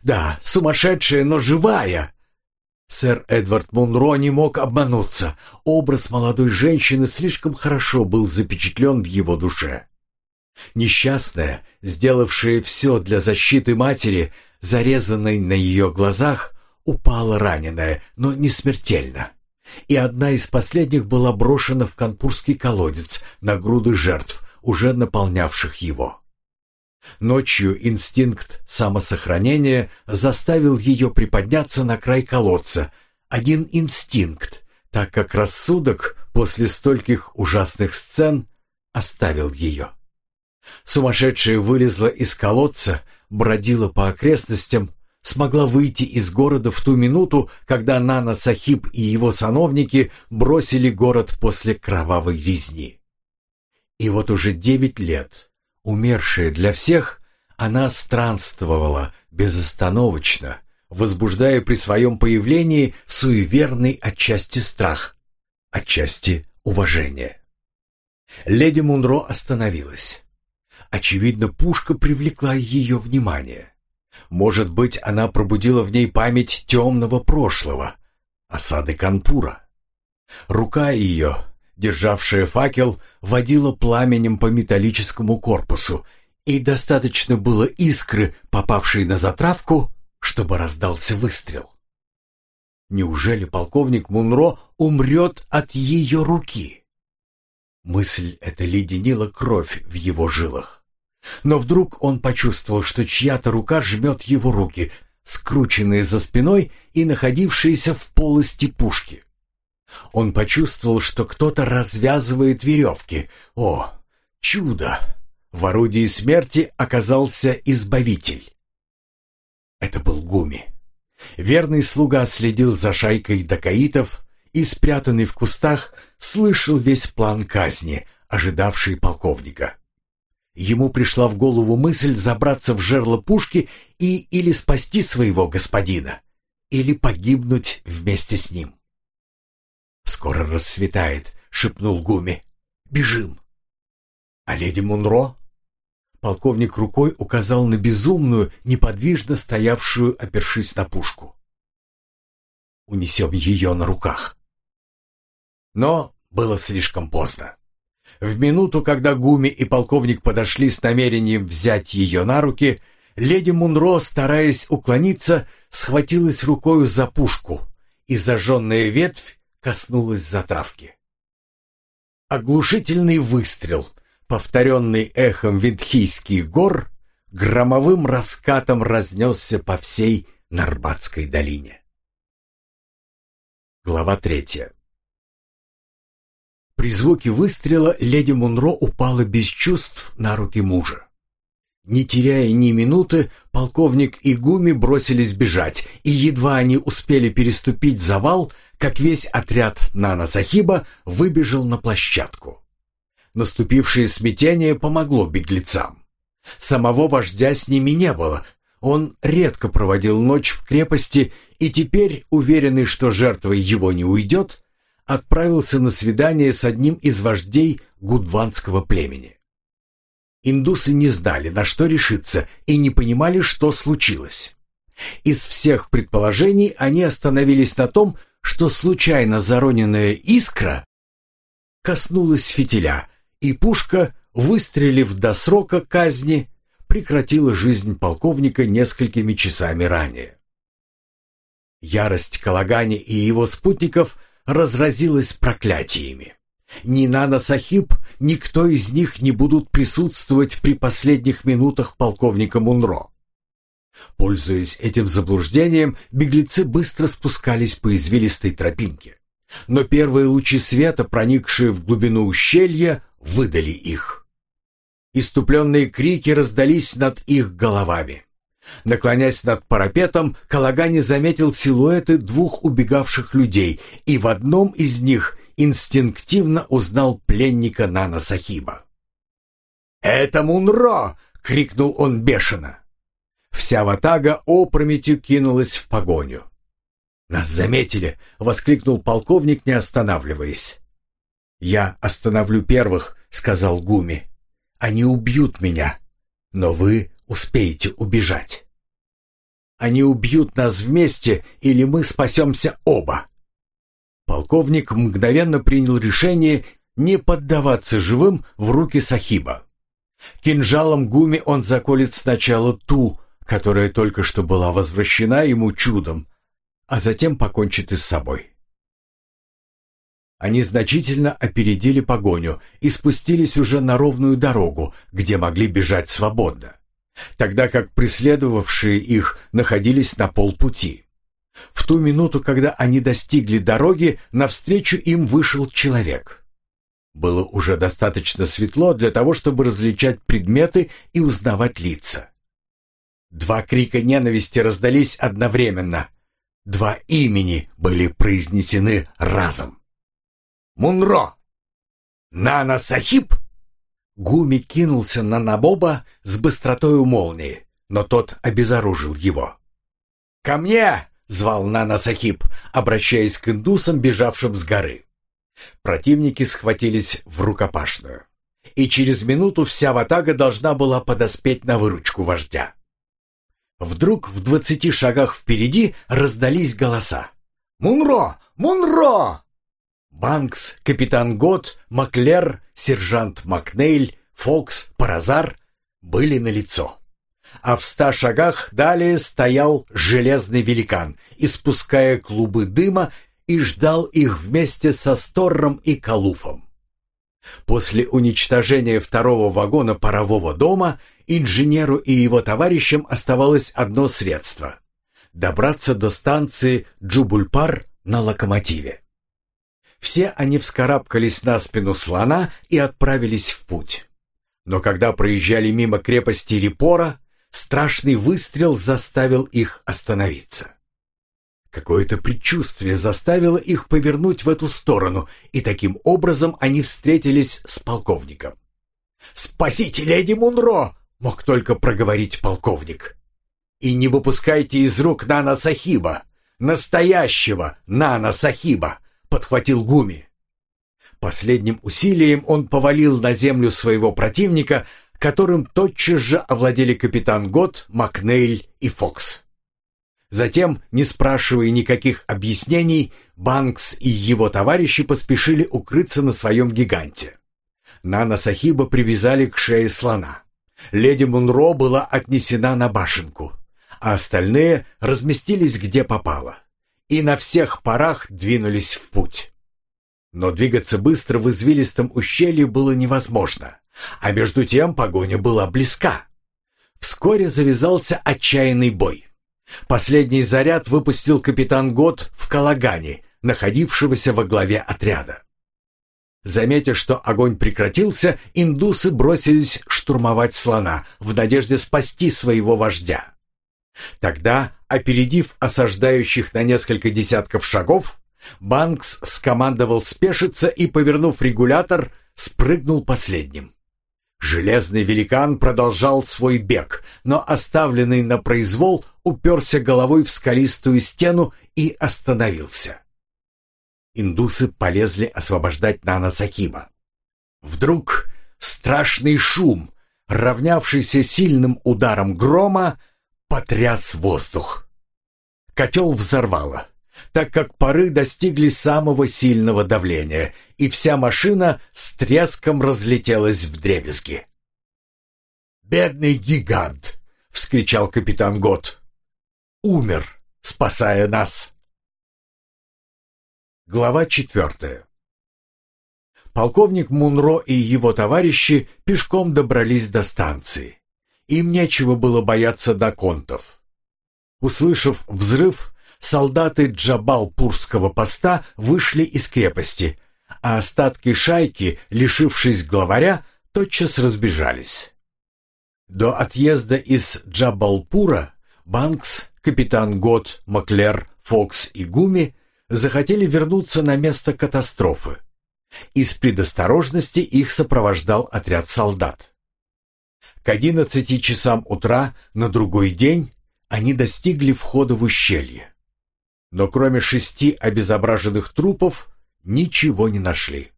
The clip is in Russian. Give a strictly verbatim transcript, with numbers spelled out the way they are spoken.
Да, сумасшедшая, но живая!» Сэр Эдвард Мунро не мог обмануться. Образ молодой женщины слишком хорошо был запечатлен в его душе. Несчастная, сделавшая все для защиты матери, зарезанной на ее глазах, упала раненая, но не смертельно. И одна из последних была брошена в канпурский колодец на груды жертв, уже наполнявших его. Ночью инстинкт самосохранения заставил ее приподняться на край колодца. Один инстинкт, так как рассудок после стольких ужасных сцен оставил ее. Сумасшедшая вылезла из колодца, бродила по окрестностям, смогла выйти из города в ту минуту, когда Нана Сахиб и его сановники бросили город после кровавой резни. И вот уже девять лет, умершая для всех, она странствовала безостановочно, возбуждая при своем появлении суеверный отчасти страх, отчасти уважение. Леди Мунро остановилась. Очевидно, пушка привлекла ее внимание. Может быть, она пробудила в ней память темного прошлого, осады Канпура. Рука ее, державшая факел, водила пламенем по металлическому корпусу, и достаточно было искры, попавшей на затравку, чтобы раздался выстрел. Неужели полковник Мунро умрет от ее руки? Мысль эта леденила кровь в его жилах. Но вдруг он почувствовал, что чья-то рука жмет его руки, скрученные за спиной и находившиеся в полости пушки. Он почувствовал, что кто-то развязывает веревки. О, чудо! В орудии смерти оказался избавитель. Это был Гуми. Верный слуга следил за шайкой дакаитов и, спрятанный в кустах, слышал весь план казни, ожидавший полковника. Ему пришла в голову мысль забраться в жерло пушки и или спасти своего господина, или погибнуть вместе с ним. «Скоро рассветает», — шепнул Гуми. «Бежим». «А леди Мунро?» Полковник рукой указал на безумную, неподвижно стоявшую, опершись на пушку. «Унесем ее на руках». Но было слишком поздно. В минуту, когда Гуми и полковник подошли с намерением взять ее на руки, леди Мунро, стараясь уклониться, схватилась рукою за пушку, и зажженная ветвь коснулась затравки. Оглушительный выстрел, повторенный эхом Виндхийских гор, громовым раскатом разнесся по всей Нарбатской долине. Глава третья. При звуке выстрела леди Мунро упала без чувств на руки мужа. Не теряя ни минуты, полковник и Гуми бросились бежать, и едва они успели переступить завал, как весь отряд Нана Сахиба выбежал на площадку. Наступившее смятение помогло беглецам. Самого вождя с ними не было. Он редко проводил ночь в крепости, и теперь, уверенный, что жертвой его не уйдет, отправился на свидание с одним из вождей гудванского племени. Индусы не знали, на что решиться, и не понимали, что случилось. Из всех предположений они остановились на том, что случайно зароненная искра коснулась фитиля, и пушка, выстрелив до срока казни, прекратила жизнь полковника несколькими часами ранее. Ярость Калагани и его спутников разразилась проклятиями. Ни Нана Сахиб, никто из них не будут присутствовать при последних минутах полковника Мунро. Пользуясь этим заблуждением, беглецы быстро спускались по извилистой тропинке. Но первые лучи света, проникшие в глубину ущелья, выдали их. Иступленные крики раздались над их головами. Наклонясь над парапетом, Калагани заметил силуэты двух убегавших людей, и в одном из них инстинктивно узнал пленника Нана Сахиба. «Это Мунро!» — крикнул он бешено. Вся ватага опрометью кинулась в погоню. «Нас заметили!» — воскликнул полковник, не останавливаясь. «Я остановлю первых», — сказал Гуми. «Они убьют меня, но вы успеете убежать». Они убьют нас вместе, или мы спасемся оба». Полковник мгновенно принял решение не поддаваться живым в руки Сахиба. Кинжалом Гуми он заколет сначала ту, которая только что была возвращена ему чудом, а затем покончит и с собой. Они значительно опередили погоню и спустились уже на ровную дорогу, где могли бежать свободно, тогда как преследовавшие их находились на полпути. В ту минуту, когда они достигли дороги, навстречу им вышел человек. Было уже достаточно светло для того, чтобы различать предметы и узнавать лица. Два крика ненависти раздались одновременно. Два имени были произнесены разом. «Мунро! Нана Сахиб!» Гуми кинулся на Набоба с быстротою молнии, но тот обезоружил его. «Ко мне!» — звал Нана Сахиб, обращаясь к индусам, бежавшим с горы. Противники схватились в рукопашную, и через минуту вся ватага должна была подоспеть на выручку вождя. Вдруг в двадцати шагах впереди раздались голоса. «Мунро! Мунро!» Банкс, капитан Гот, Маклер, сержант Макнейль, Фокс, Паразар были налицо. А в ста шагах далее стоял железный великан, испуская клубы дыма, и ждал их вместе со Сторром и Калуфом. После уничтожения второго вагона парового дома инженеру и его товарищам оставалось одно средство — добраться до станции Джубульпар на локомотиве. Все они вскарабкались на спину слона и отправились в путь. Но когда проезжали мимо крепости Рипора, страшный выстрел заставил их остановиться. Какое-то предчувствие заставило их повернуть в эту сторону, и таким образом они встретились с полковником. «Спасите леди Мунро!» — мог только проговорить полковник. «И не выпускайте из рук Нана Сахиба, настоящего Нана Сахиба!» — подхватил Гуми. Последним усилием он повалил на землю своего противника, которым тотчас же овладели капитан Гот, Макнейль и Фокс. Затем, не спрашивая никаких объяснений, Банкс и его товарищи поспешили укрыться на своем гиганте. Нана Сахиба привязали к шее слона. Леди Мунро была отнесена на башенку, а остальные разместились где попало и на всех парах двинулись в путь. Но двигаться быстро в извилистом ущелье было невозможно, а между тем погоня была близка. Вскоре завязался отчаянный бой. Последний заряд выпустил капитан Гот в Калагане, находившегося во главе отряда. Заметя, что огонь прекратился, индусы бросились штурмовать слона в надежде спасти своего вождя. Тогда, опередив осаждающих на несколько десятков шагов, Банкс скомандовал спешиться и, повернув регулятор, спрыгнул последним. Железный великан продолжал свой бег, но оставленный на произвол уперся головой в скалистую стену и остановился. Индусы полезли освобождать Нана Сахиба. Вдруг страшный шум, равнявшийся сильным ударом грома, потряс воздух. Котел взорвало, так как пары достигли самого сильного давления, и вся машина с треском разлетелась вдребезги. «Бедный гигант!» — вскричал капитан Гот. «Умер, спасая нас!» Глава четвертая. Полковник Мунро и его товарищи пешком добрались до станции. Им нечего было бояться даконтов. Услышав взрыв, солдаты Джабалпурского поста вышли из крепости, а остатки шайки, лишившись главаря, тотчас разбежались. До отъезда из Джабалпура Банкс, капитан Гот, Маклер, Фокс и Гуми захотели вернуться на место катастрофы. Из предосторожности их сопровождал отряд солдат. К одиннадцати часам утра на другой день они достигли входа в ущелье. Но кроме шести обезображенных трупов ничего не нашли.